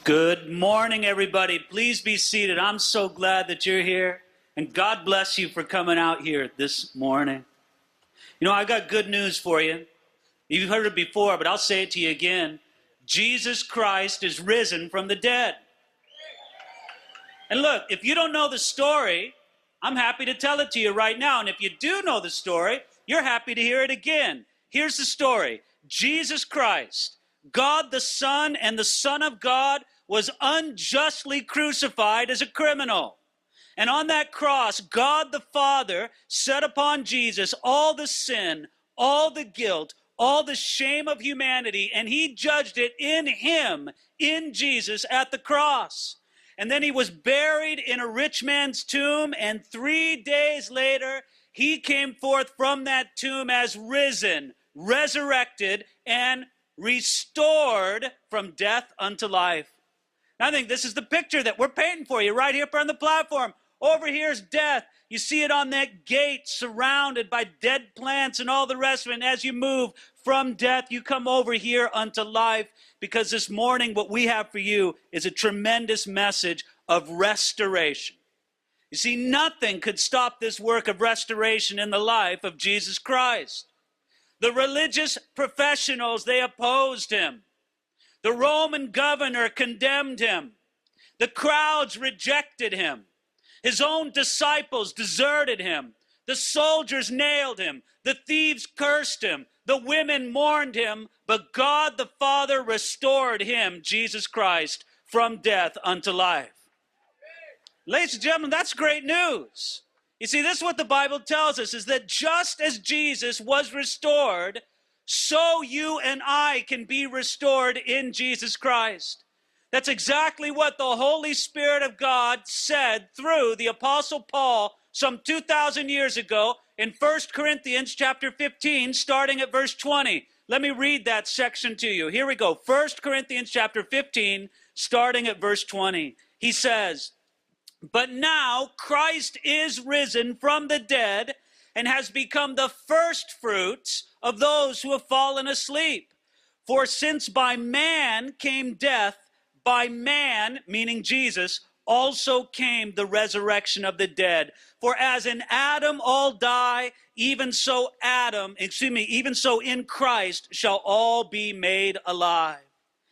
Good morning, everybody. Please be seated. I'm so glad that you're here, and God bless you for coming out here this morning. You know, I got good news for you. You've heard it before, but I'll say it to you again. Jesus Christ is risen from the dead. And look, if you don't know the story, I'm happy to tell it to you right now. And if you do know the story, you're happy to hear it again. Here's the story. Jesus Christ, God the Son and the Son of God, was unjustly crucified as a criminal. And on that cross, God the Father set upon Jesus all the sin, all the guilt, all the shame of humanity, and he judged it in him, in Jesus, at the cross. And then he was buried in a rich man's tomb, and 3 days later, he came forth from that tomb as risen, resurrected, and restored from death unto life. I think this is the picture that we're painting for you right here on the platform. Over here is death. You see it on that gate surrounded by dead plants and all the rest of it. And as you move from death, you come over here unto life, because this morning what we have for you is a tremendous message of restoration. You see, nothing could stop this work of restoration in the life of Jesus Christ. The religious professionals, they opposed him. The Roman governor condemned him. The crowds rejected him. His own disciples deserted him. The soldiers nailed him. The thieves cursed him. The women mourned him. But God the Father restored him, Jesus Christ, from death unto life. Ladies and gentlemen, that's great news. You see, this is what the Bible tells us, is that just as Jesus was restored, so you and I can be restored in Jesus Christ. That's exactly what the Holy Spirit of God said through the Apostle Paul some 2,000 years ago in 1 Corinthians chapter 15, starting at verse 20. Let me read that section to you. Here we go. 1 Corinthians chapter 15, starting at verse 20. He says, "But now Christ is risen from the dead and has become the first fruits of those who have fallen asleep. For since by man came death, by man," meaning Jesus, "also came the resurrection of the dead. For as in Adam all die, even so in Christ shall all be made alive."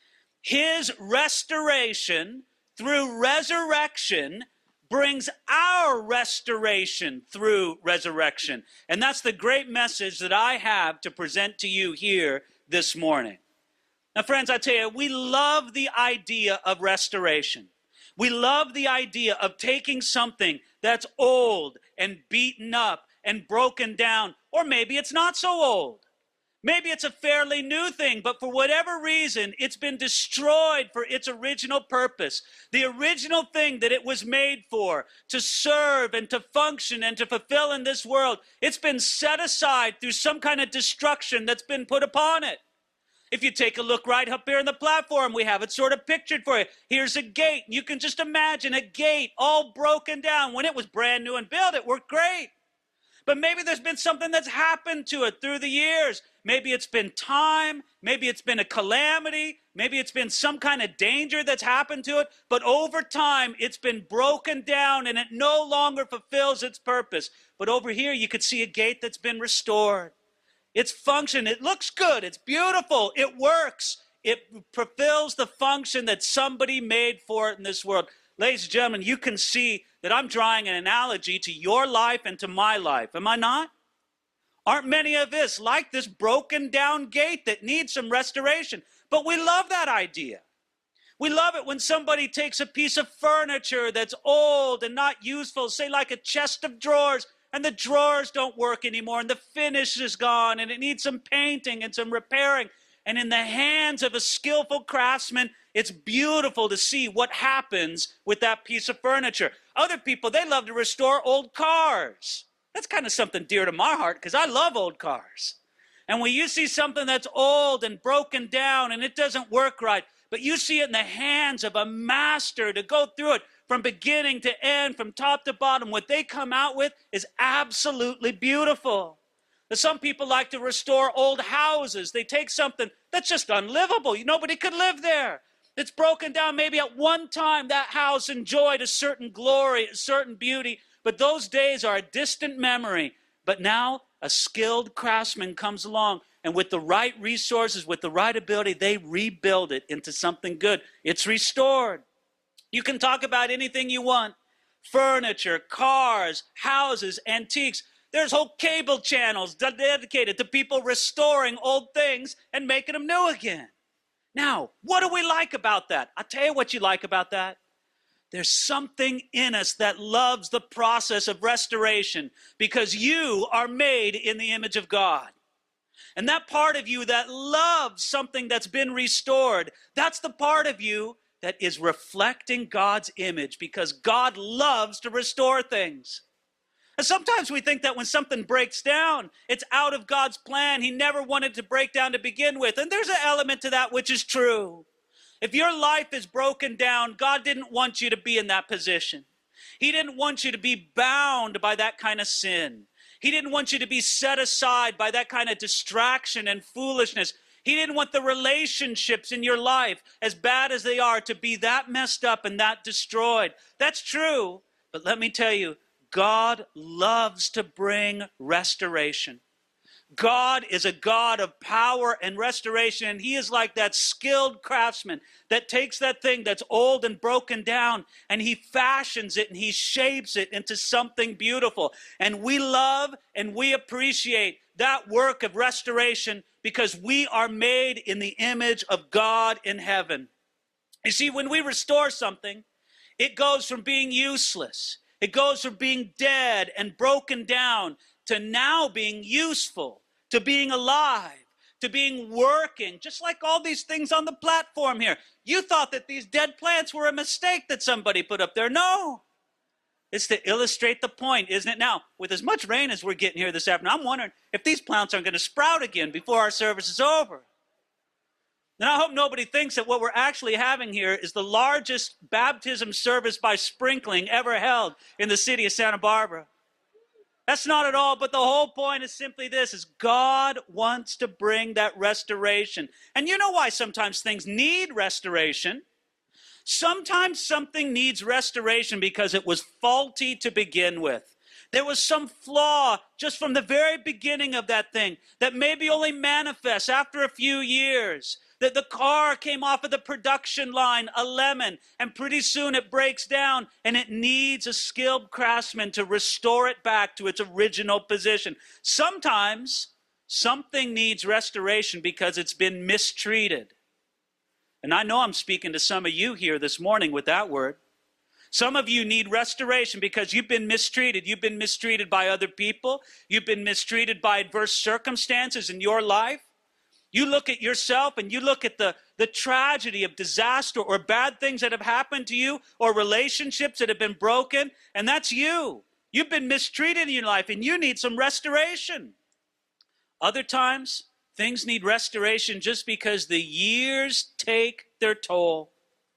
His restoration through resurrection brings our restoration through resurrection. And that's the great message that I have to present to you here this morning. Now, friends, I tell you, we love the idea of restoration. We love the idea of taking something that's old and beaten up and broken down, or maybe it's not so old. Maybe it's a fairly new thing, but for whatever reason, it's been destroyed for its original purpose. The original thing that it was made for, to serve and to function and to fulfill in this world, it's been set aside through some kind of destruction that's been put upon it. If you take a look right up here on the platform, we have it sort of pictured for you. Here's a gate. You can just imagine a gate all broken down. When it was brand new and built, it worked great. But maybe there's been something that's happened to it through the years. Maybe it's been time. Maybe it's been a calamity. Maybe it's been some kind of danger that's happened to it. But over time, it's been broken down and it no longer fulfills its purpose. But over here, you could see a gate that's been restored. Its function, it looks good. It's beautiful. It works. It fulfills the function that somebody made for it in this world. Ladies and gentlemen, you can see that I'm drawing an analogy to your life and to my life. Am I not? Aren't many of us like this broken down gate that needs some restoration? But we love that idea. We love it when somebody takes a piece of furniture that's old and not useful, say like a chest of drawers, and the drawers don't work anymore and the finish is gone and it needs some painting and some repairing. And in the hands of a skillful craftsman, it's beautiful to see what happens with that piece of furniture. Other people, they love to restore old cars. That's kind of something dear to my heart because I love old cars. And when you see something that's old and broken down and it doesn't work right, but you see it in the hands of a master to go through it from beginning to end, from top to bottom, what they come out with is absolutely beautiful. Some people like to restore old houses. They take something that's just unlivable. Nobody could live there. It's broken down. Maybe at one time that house enjoyed a certain glory, a certain beauty, but those days are a distant memory. But now a skilled craftsman comes along, and with the right resources, with the right ability, they rebuild it into something good. It's restored. You can talk about anything you want. Furniture, cars, houses, antiques. There's whole cable channels dedicated to people restoring old things and making them new again. Now, what do we like about that? I'll tell you what you like about that. There's something in us that loves the process of restoration because you are made in the image of God. And that part of you that loves something that's been restored, that's the part of you that is reflecting God's image because God loves to restore things. And sometimes we think that when something breaks down, it's out of God's plan. He never wanted to break down to begin with. And there's an element to that which is true. If your life is broken down, God didn't want you to be in that position. He didn't want you to be bound by that kind of sin. He didn't want you to be set aside by that kind of distraction and foolishness. He didn't want the relationships in your life, as bad as they are, to be that messed up and that destroyed. That's true. But let me tell you, God loves to bring restoration. God is a God of power and restoration, and he is like that skilled craftsman that takes that thing that's old and broken down, and he fashions it and he shapes it into something beautiful. And we love and we appreciate that work of restoration because we are made in the image of God in heaven. You see, when we restore something, it goes from being useless. It goes from being dead and broken down to now being useful, to being alive, to being working, just like all these things on the platform here. You thought that these dead plants were a mistake that somebody put up there. No. It's to illustrate the point, isn't it? Now, with as much rain as we're getting here this afternoon, I'm wondering if these plants aren't going to sprout again before our service is over. Now, I hope nobody thinks that what we're actually having here is the largest baptism service by sprinkling ever held in the city of Santa Barbara. That's not at all, but the whole point is simply this, is God wants to bring that restoration. And you know why sometimes things need restoration? Sometimes something needs restoration because it was faulty to begin with. There was some flaw just from the very beginning of that thing that maybe only manifests after a few years. That the car came off of the production line, a lemon, and pretty soon it breaks down and it needs a skilled craftsman to restore it back to its original position. Sometimes something needs restoration because it's been mistreated. And I know I'm speaking to some of you here this morning with that word. Some of you need restoration because you've been mistreated. You've been mistreated by other people. You've been mistreated by adverse circumstances in your life. You look at yourself and you look at the tragedy of disaster or bad things that have happened to you or relationships that have been broken, and that's you. You've been mistreated in your life and you need some restoration. Other times, things need restoration just because the years take their toll.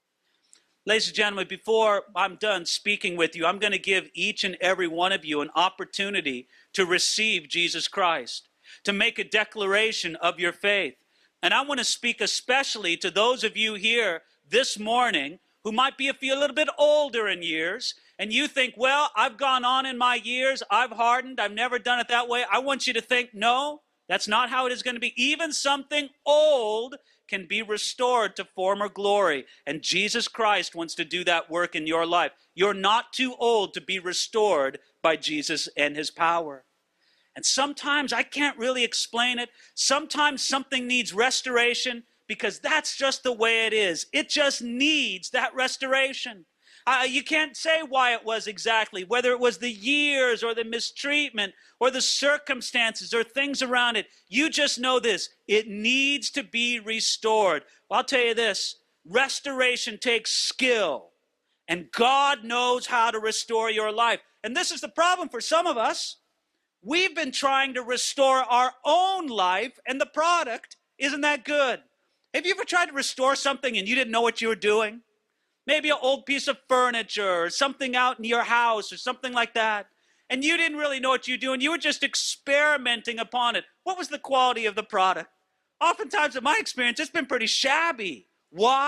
Ladies and gentlemen, before I'm done speaking with you, I'm going to give each and every one of you an opportunity to receive Jesus Christ, to make a declaration of your faith. And I want to speak especially to those of you here this morning who might be a little bit older in years, and you think, well, I've gone on in my years, I've hardened, I've never done it that way. I want you to think, no, that's not how it is going to be. Even something old can be restored to former glory, and Jesus Christ wants to do that work in your life. You're not too old to be restored by Jesus and his power. And sometimes I can't really explain it. Sometimes something needs restoration because that's just the way it is. It just needs that restoration. You can't say why it was exactly, whether it was the years or the mistreatment or the circumstances or things around it. You just know this. It needs to be restored. Well, I'll tell you this. Restoration takes skill. And God knows how to restore your life. And this is the problem for some of us. We've been trying to restore our own life, and the product isn't that good. Have you ever tried to restore something and you didn't know what you were doing? Maybe an old piece of furniture or something out in your house or something like that. And you didn't really know what you were doing. You were just experimenting upon it. What was the quality of the product? Oftentimes, in my experience, it's been pretty shabby. Why?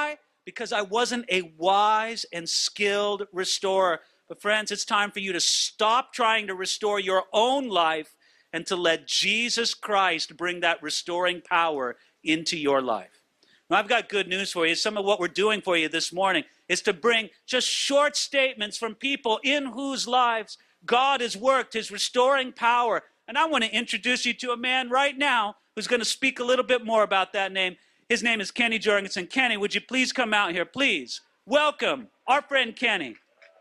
because I wasn't a wise and skilled restorer. But friends, it's time for you to stop trying to restore your own life and to let Jesus Christ bring that restoring power into your life. Now, I've got good news for you. Some of what we're doing for you this morning is to bring just short statements from people in whose lives God has worked his restoring power. And I want to introduce you to a man right now who's going to speak a little bit more about that name. His name is Kenny Jorgensen. Kenny, would you please come out here? Please welcome our friend Kenny.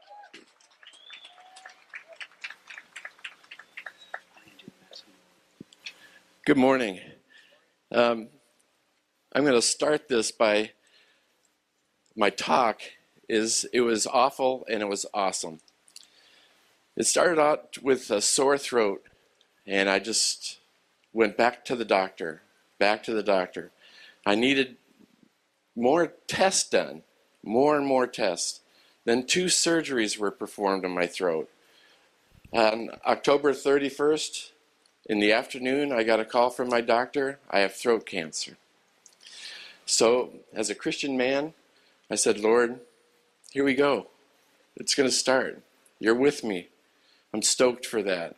Good morning. I'm going to start this by my talk. It was awful and it was awesome. It started out with a sore throat, and I just went back to the doctor. I needed more tests done, more and more tests. Then 2 surgeries were performed on my throat. On October 31st, in the afternoon, I got a call from my doctor. I have throat cancer. So, as a Christian man, I said, Lord, here we go. It's going to start. You're with me. I'm stoked for that.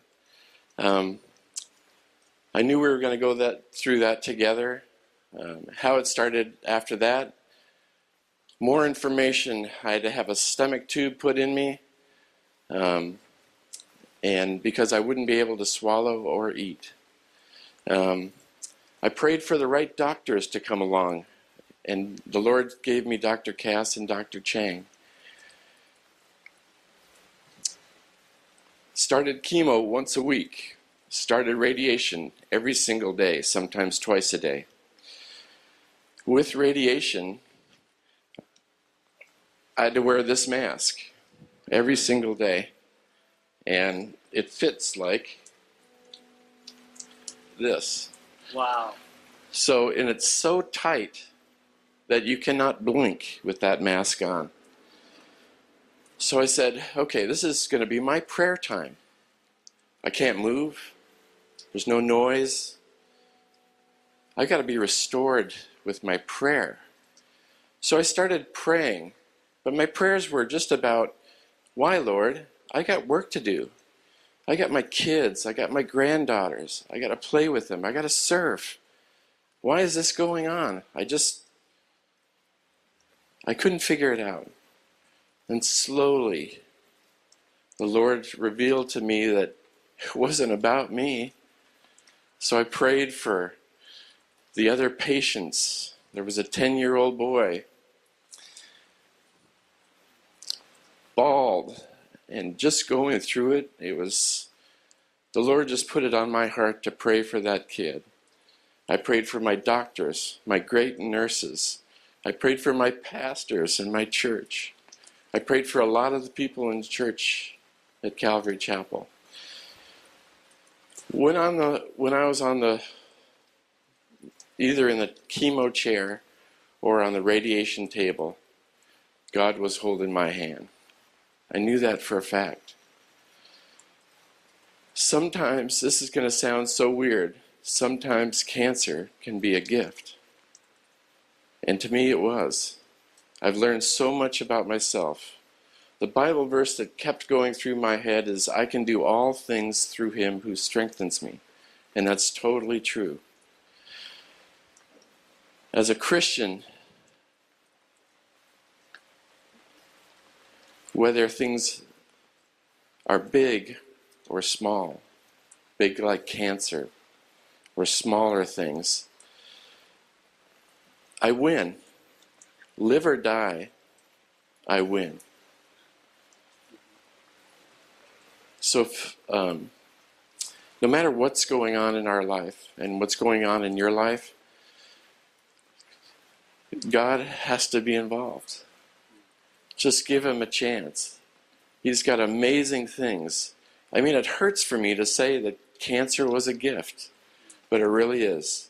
I knew we were going to go through that together. How it started after that, more information. I had to have a stomach tube put in me, and because I wouldn't be able to swallow or eat. I prayed for the right doctors to come along, and the Lord gave me Dr. Cass and Dr. Chang. Started chemo once a week. Started radiation every single day, sometimes twice a day. With radiation, I had to wear this mask every single day. And it fits like this. Wow. So, and it's so tight that you cannot blink with that mask on. So I said, okay, this is going to be my prayer time. I can't move. There's no noise. I got to be restored with my prayer. So I started praying, but my prayers were just about, why, Lord? I got work to do. I got my kids. I got my granddaughters. I got to play with them. I got to serve. Why is this going on? I couldn't figure it out. And slowly, the Lord revealed to me that it wasn't about me. So I prayed for the other patients. There was a 10-year-old boy, bald, and just going through it, the Lord just put it on my heart to pray for that kid. I prayed for my doctors, my great nurses. I prayed for my pastors in my church. I prayed for a lot of the people in the church at Calvary Chapel. When I was either in the chemo chair or on the radiation table, God was holding my hand. I knew that for a fact. Sometimes, this is going to sound so weird, sometimes cancer can be a gift. And to me it was. I've learned so much about myself. The Bible verse that kept going through my head is, I can do all things through him who strengthens me. And that's totally true. As a Christian, whether things are big or small, big like cancer, or smaller things, I win. Live or die, I win. So no matter what's going on in our life and what's going on in your life, God has to be involved. Just give him a chance. He's got amazing things. I mean, it hurts for me to say that cancer was a gift, but it really is.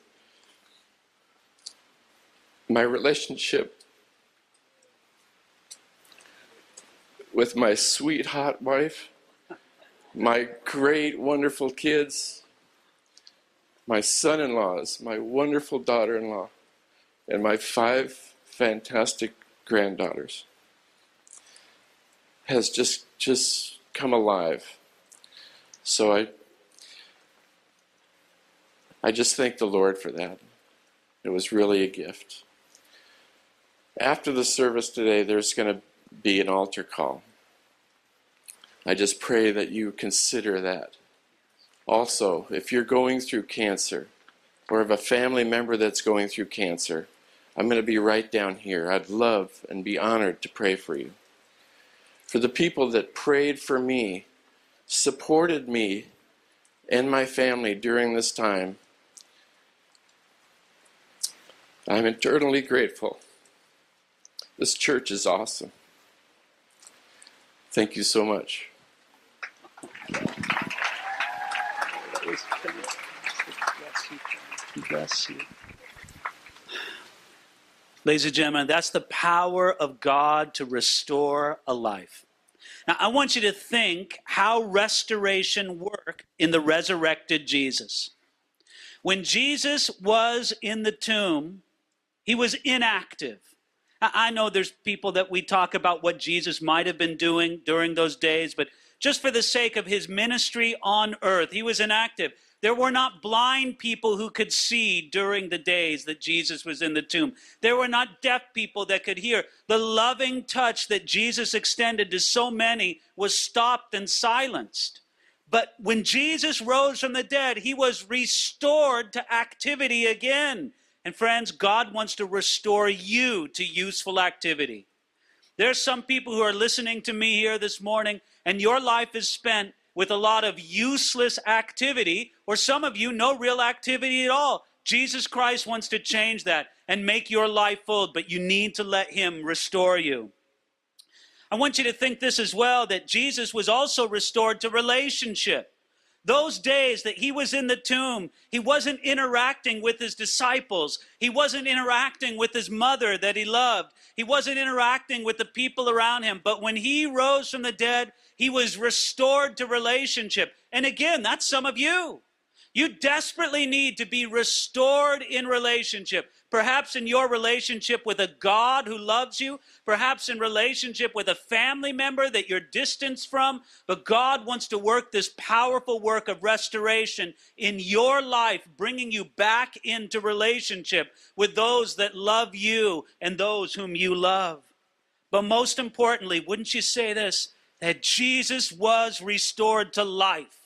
My relationship with my sweet, hot wife, my great, wonderful kids, my son-in-laws, my wonderful daughter-in-law, and my 5 fantastic granddaughters has just come alive. So I just thank the Lord for that. It was really a gift. After the service today, there's going to be an altar call. I just pray that you consider that. Also, if you're going through cancer, or have a family member that's going through cancer, I'm going to be right down here. I'd love and be honored to pray for you. For the people that prayed for me, supported me and my family during this time, I'm eternally grateful. This church is awesome. Thank you so much. Bless you. Ladies and gentlemen, that's the power of God to restore a life. Now, I want you to think how restoration worked in the resurrected Jesus. When Jesus was in the tomb, he was inactive. I know there's people that we talk about what Jesus might have been doing during those days, but just for the sake of his ministry on earth, he was inactive. There were not blind people who could see during the days that Jesus was in the tomb. There were not deaf people that could hear. The loving touch that Jesus extended to so many was stopped and silenced. But when Jesus rose from the dead, he was restored to activity again. And friends, God wants to restore you to useful activity. There's some people who are listening to me here this morning, and your life is spent with a lot of useless activity, or some of you, no real activity at all. Jesus Christ wants to change that and make your life full, but you need to let him restore you. I want you to think this as well, that Jesus was also restored to relationship. Those days that he was in the tomb, he wasn't interacting with his disciples. He wasn't interacting with his mother that he loved. He wasn't interacting with the people around him. But when he rose from the dead, he was restored to relationship. And again, that's some of you. You desperately need to be restored in relationship. Perhaps in your relationship with a God who loves you. Perhaps in relationship with a family member that you're distanced from. But God wants to work this powerful work of restoration in your life, bringing you back into relationship with those that love you and those whom you love. But most importantly, wouldn't you say this? That Jesus was restored to life.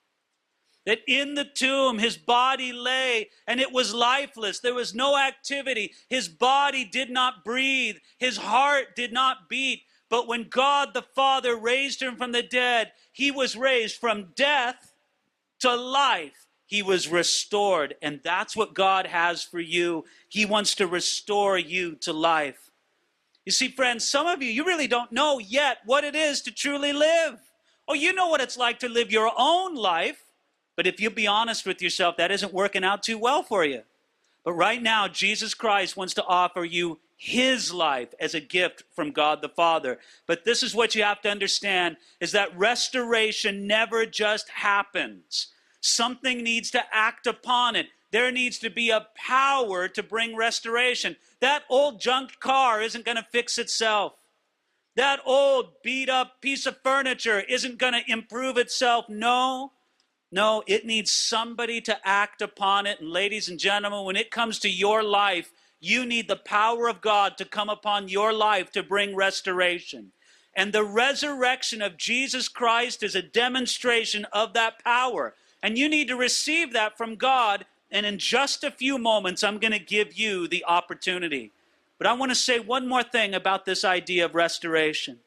That in the tomb, his body lay and it was lifeless. There was no activity. His body did not breathe. His heart did not beat. But when God the Father raised him from the dead, he was raised from death to life. He was restored. And that's what God has for you. He wants to restore you to life. You see, friends, some of you, you really don't know yet what it is to truly live. Oh, you know what it's like to live your own life. But if you be honest with yourself, that isn't working out too well for you. But right now, Jesus Christ wants to offer you his life as a gift from God the Father. But this is what you have to understand, is that restoration never just happens. Something needs to act upon it. There needs to be a power to bring restoration. That old junk car isn't going to fix itself. That old beat up piece of furniture isn't going to improve itself. No, it needs somebody to act upon it. And ladies and gentlemen, when it comes to your life, you need the power of God to come upon your life to bring restoration. And the resurrection of Jesus Christ is a demonstration of that power. And you need to receive that from God. And in just a few moments, I'm going to give you the opportunity. But I want to say one more thing about this idea of restoration.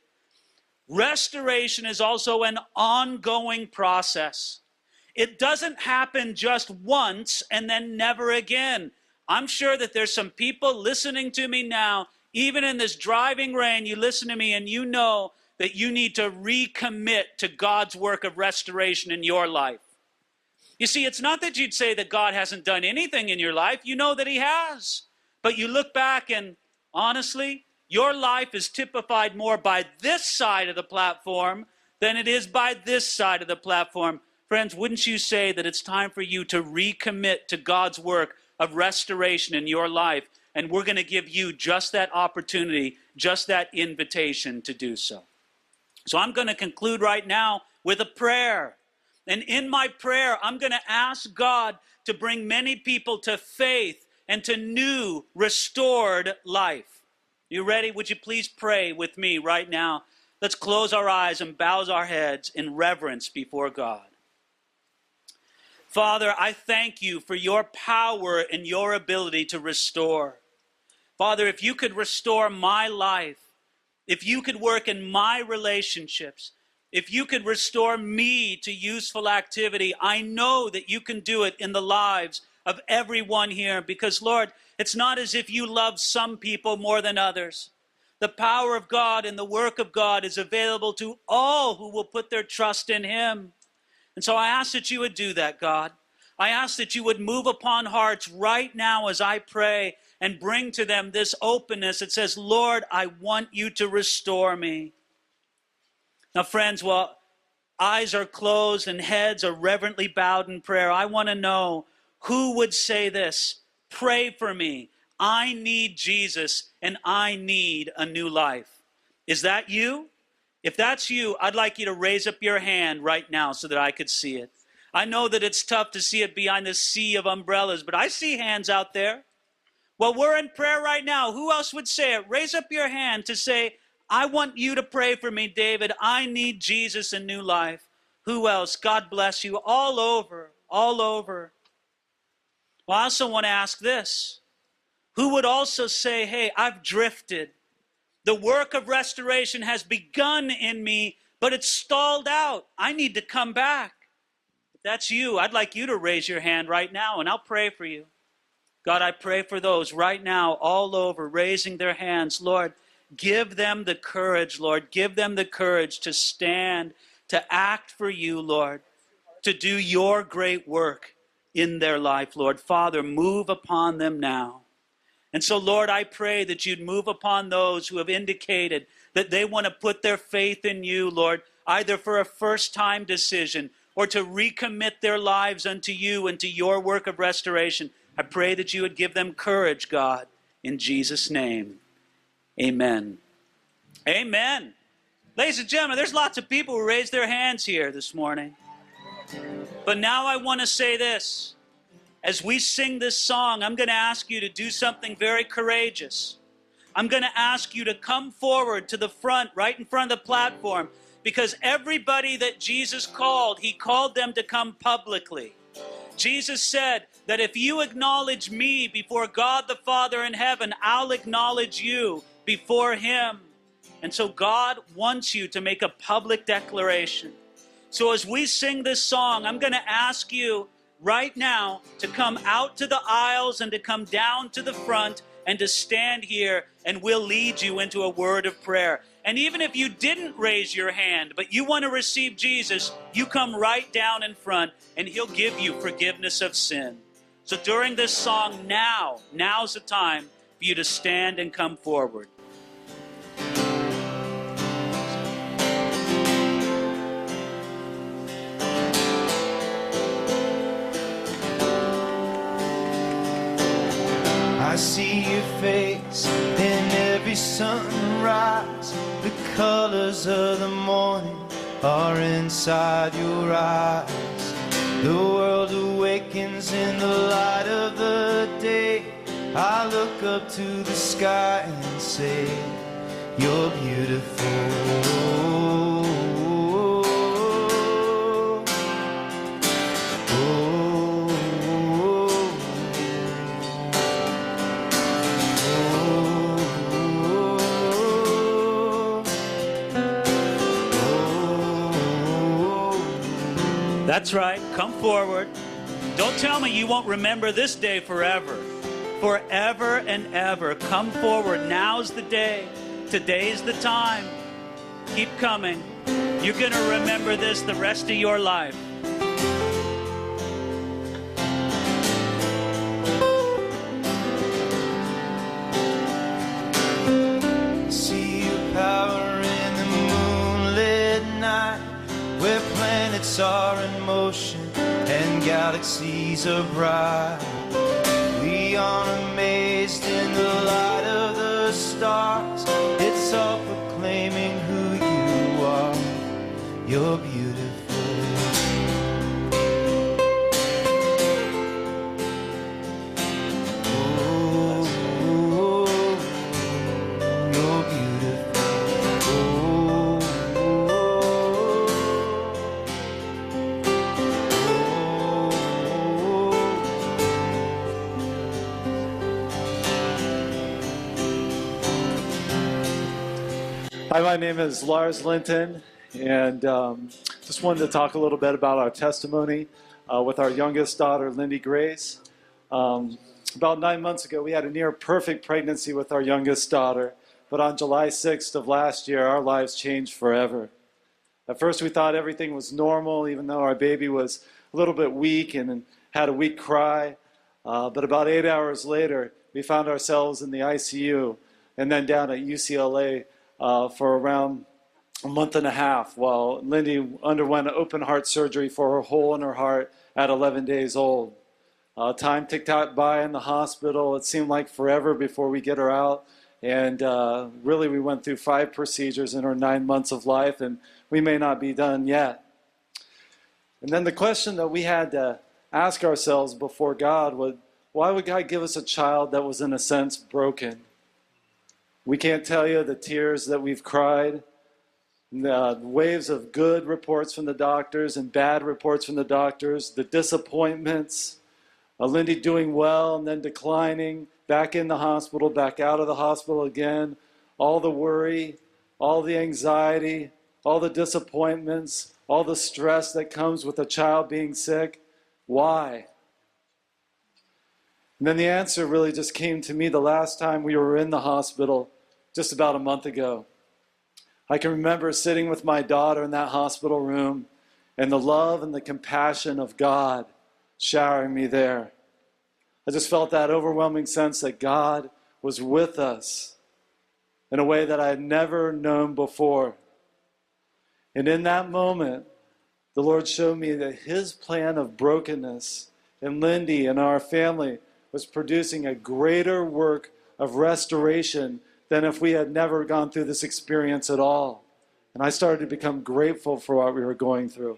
Restoration is also an ongoing process. It doesn't happen just once and then never again. I'm sure that there's some people listening to me now, even in this driving rain, you listen to me and you know that you need to recommit to God's work of restoration in your life. You see, it's not that you'd say that God hasn't done anything in your life. You know that he has. But you look back and honestly, your life is typified more by this side of the platform than it is by this side of the platform. Friends, wouldn't you say that it's time for you to recommit to God's work of restoration in your life? And we're going to give you just that opportunity just that invitation to do so. So I'm going to conclude right now with a prayer. And in my prayer, I'm going to ask God to bring many people to faith and to new, restored life. You ready? Would you please pray with me right now? Let's close our eyes and bow our heads in reverence before God. Father, I thank you for your power and your ability to restore. Father, if you could restore my life, if you could work in my relationships, if you could restore me to useful activity, I know that you can do it in the lives of everyone here. Because, Lord, it's not as if you love some people more than others. The power of God and the work of God is available to all who will put their trust in him. And so I ask that you would do that, God. I ask that you would move upon hearts right now as I pray and bring to them this openness that says, Lord, I want you to restore me. Now, friends, while eyes are closed and heads are reverently bowed in prayer, I want to know who would say this: pray for me. I need Jesus and I need a new life. Is that you? If that's you, I'd like you to raise up your hand right now so that I could see it. I know that it's tough to see it behind this sea of umbrellas, but I see hands out there. Well, we're in prayer right now. Who else would say it? Raise up your hand to say, I want you to pray for me, David. I need Jesus and new life. Who else? God bless you. All over, all over. Well, I also want to ask this. Who would also say, hey, I've drifted. The work of restoration has begun in me, but it's stalled out. I need to come back. If that's you, I'd like you to raise your hand right now, and I'll pray for you. God, I pray for those right now all over raising their hands. Lord, give them the courage, Lord. Give them the courage to stand, to act for you, Lord, to do your great work in their life, Lord. Father, move upon them now. And so, Lord, I pray that you'd move upon those who have indicated that they want to put their faith in you, Lord, either for a first-time decision or to recommit their lives unto you and to your work of restoration. I pray that you would give them courage, God, in Jesus' name. Amen. Amen. Ladies and gentlemen, there's lots of people who raised their hands here this morning. But now I want to say this. As we sing this song, I'm going to ask you to do something very courageous. I'm going to ask you to come forward to the front, right in front of the platform, because everybody that Jesus called, he called them to come publicly. Jesus said that if you acknowledge me before God the Father in heaven, I'll acknowledge you before him. And so God wants you to make a public declaration. So as we sing this song, I'm going to ask you right now to come out to the aisles and to come down to the front and to stand here, and we'll lead you into a word of prayer. And even if you didn't raise your hand, but you want to receive Jesus, you come right down in front and he'll give you forgiveness of sin. So during this song, now's the time for you to stand and come forward. I see your face in every sunrise. The colors of the morning are inside your eyes. The world awakens in the light of the day. I look up to the sky and say, you're beautiful. That's right. Come forward. Don't tell me you won't remember this day forever. Forever and ever. Come forward. Now's the day. Today's the time. Keep coming. You're going to remember this the rest of your life. See your power in the moonlit night, where planets are in motion and galaxies are bright. We are amazed in the light of the stars. It's you're beautiful. Hi, my name is Lars Linton, and just wanted to talk a little bit about our testimony with our youngest daughter, Lindy Grace. About 9 months ago, we had a near perfect pregnancy with our youngest daughter, but on July 6th of last year, our lives changed forever. At first, we thought everything was normal, even though our baby was a little bit weak and had a weak cry. But about 8 hours later, we found ourselves in the ICU and then down at UCLA for around a month and a half while Lindy underwent an open heart surgery for a hole in her heart at 11 days old. Time ticked by in the hospital. It seemed like forever before we get her out. And really, we went through 5 procedures in her 9 months of life, and we may not be done yet. And then the question that we had to ask ourselves before God was, why would God give us a child that was, in a sense, broken? We can't tell you the tears that we've cried, the waves of good reports from the doctors and bad reports from the doctors, the disappointments, Lindy doing well and then declining, back in the hospital, back out of the hospital again, all the worry, all the anxiety, all the disappointments, all the stress that comes with a child being sick. Why? And then the answer really just came to me the last time we were in the hospital, just about a month ago. I can remember sitting with my daughter in that hospital room and the love and the compassion of God showering me there. I just felt that overwhelming sense that God was with us in a way that I had never known before. And in that moment, the Lord showed me that His plan of brokenness in Lindy and our family was producing a greater work of restoration than if we had never gone through this experience at all. And I started to become grateful for what we were going through.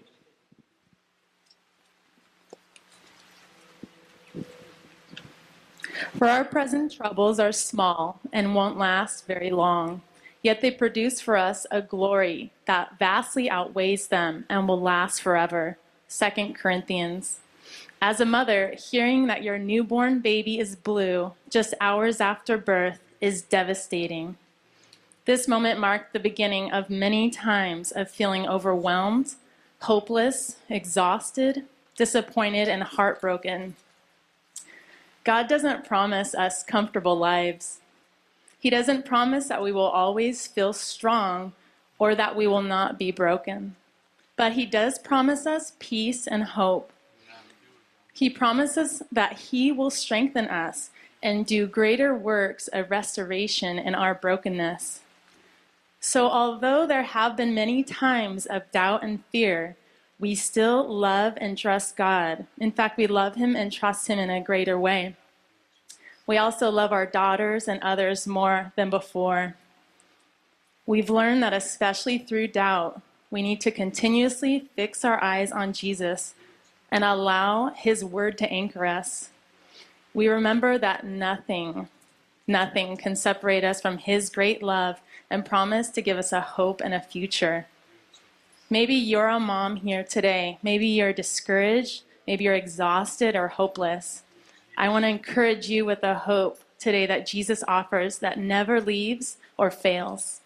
For our present troubles are small and won't last very long, yet they produce for us a glory that vastly outweighs them and will last forever. 2 Corinthians. As a mother, hearing that your newborn baby is blue just hours after birth is devastating. This moment marked the beginning of many times of feeling overwhelmed, hopeless, exhausted, disappointed, and heartbroken. God doesn't promise us comfortable lives. He doesn't promise that we will always feel strong or that we will not be broken. But He does promise us peace and hope. He promises that He will strengthen us and do greater works of restoration in our brokenness. So although there have been many times of doubt and fear, we still love and trust God. In fact, we love Him and trust Him in a greater way. We also love our daughters and others more than before. We've learned that especially through doubt, we need to continuously fix our eyes on Jesus and allow His word to anchor us. We remember that nothing can separate us from His great love and promise to give us a hope and a future. Maybe you're a mom here today. Maybe you're discouraged. Maybe you're exhausted or hopeless. I want to encourage you with a hope today that Jesus offers that never leaves or fails.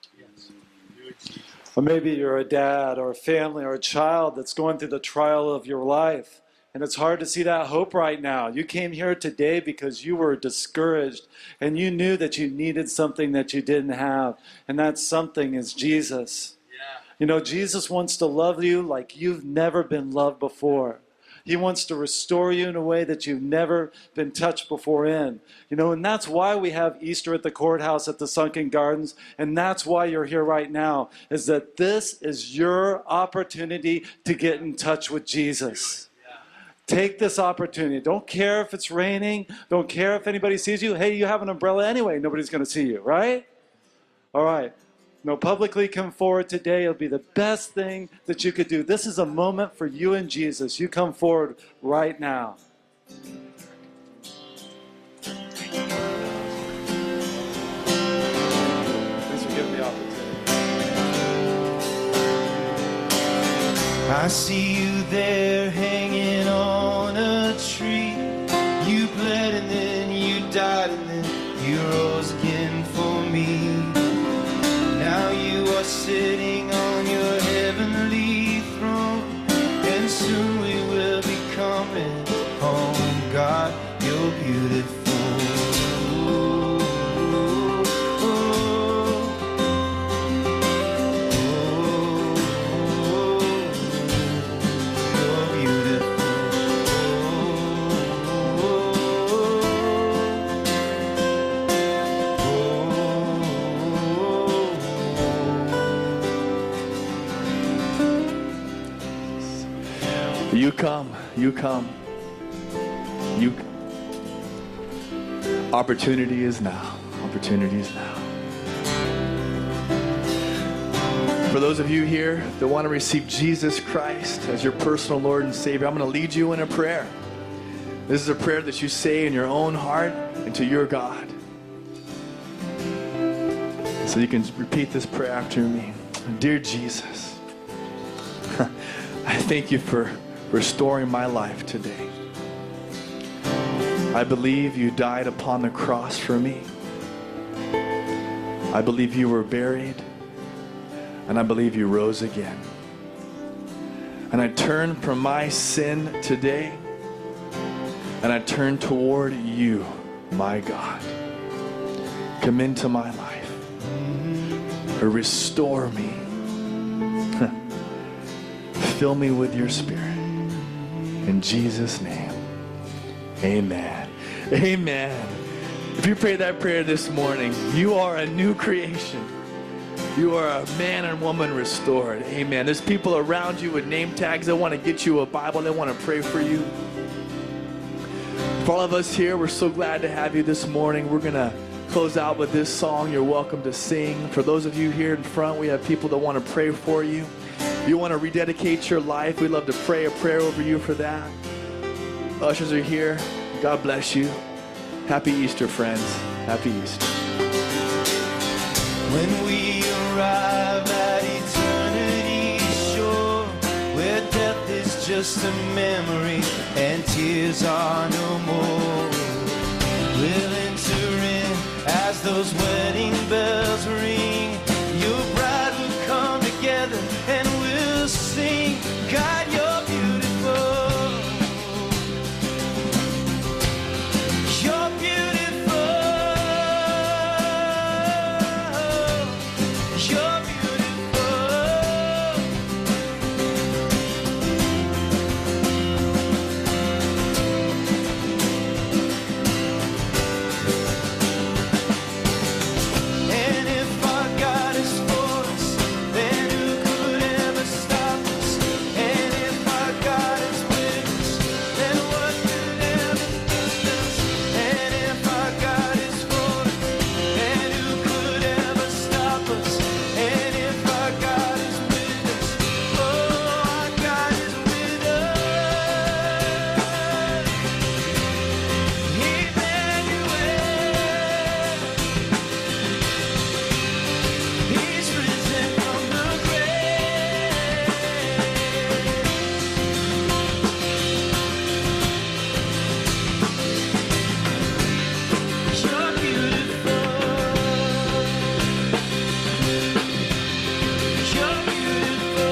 Or maybe you're a dad or a family or a child that's going through the trial of your life. And it's hard to see that hope right now. You came here today because you were discouraged and you knew that you needed something that you didn't have. And that something is Jesus. Yeah. You know, Jesus wants to love you like you've never been loved before. He wants to restore you in a way that you've never been touched before in. You know, and that's why we have Easter at the courthouse at the Sunken Gardens. And that's why you're here right now, is that this is your opportunity to get in touch with Jesus. Take this opportunity. Don't care if it's raining. Don't care if anybody sees you. Hey, you have an umbrella anyway. Nobody's going to see you, right? All right. publicly come forward today. It'll be the best thing that you could do. This is a moment for you and Jesus. You come forward right now. Thanks for giving me the opportunity. I see you there hanging on a tree. You bled and then you died and then you rose again for me. Now you are sitting on your heavenly throne, and soon we will be coming home. God, you're beautiful. You come. Opportunity is now. Opportunity is now. For those of you here that want to receive Jesus Christ as your personal Lord and Savior, I'm going to lead you in a prayer. This is a prayer that you say in your own heart and to your God. So you can repeat this prayer after me. Dear Jesus, I thank you for restoring my life today. I believe you died upon the cross for me. I believe you were buried, and I believe you rose again. And I turn from my sin today, and I turn toward you, my God. Come into my life. Restore me. Fill me with your Spirit. In Jesus' name, amen. Amen. If you prayed that prayer this morning, you are a new creation. You are a man and woman restored. Amen. There's people around you with name tags that want to get you a Bible. They want to pray for you. For all of us here, we're so glad to have you this morning. We're going to close out with this song. You're welcome to sing. For those of you here in front, we have people that want to pray for you. If you want to rededicate your life, we'd love to pray a prayer over you for that. Ushers are here. God bless you. Happy Easter, friends. Happy Easter. When we arrive at eternity's shore, where death is just a memory and tears are no more, we'll enter in as those wedding bells ring. Your bride will come together and we'll sing, God, you're beautiful. You're beautiful. You're And if our God is for us, then who could ever stop us? And if our God is with us, then what could ever touch us? And if our God is for us, then who could ever stop us? And if our God is with us, oh, our God is with us. Emmanuel, He's risen from the grave. You're beautiful. You're beautiful.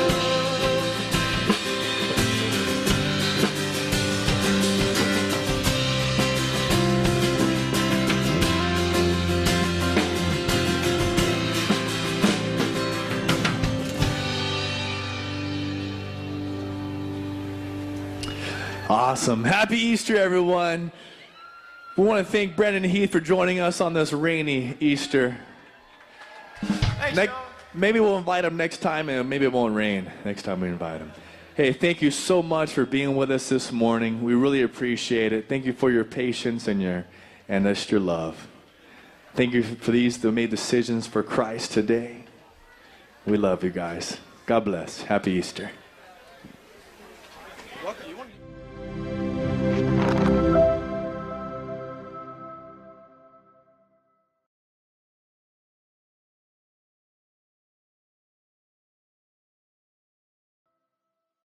Awesome. Happy Easter, everyone. We want to thank Brendan Heath for joining us on this rainy Easter. Thanks, y'all. Maybe we'll invite him next time, and maybe it won't rain next time we invite him. Hey, thank you so much for being with us this morning. We really appreciate it. Thank you for your patience and just your love. Thank you for these that made decisions for Christ today. We love you guys. God bless. Happy Easter.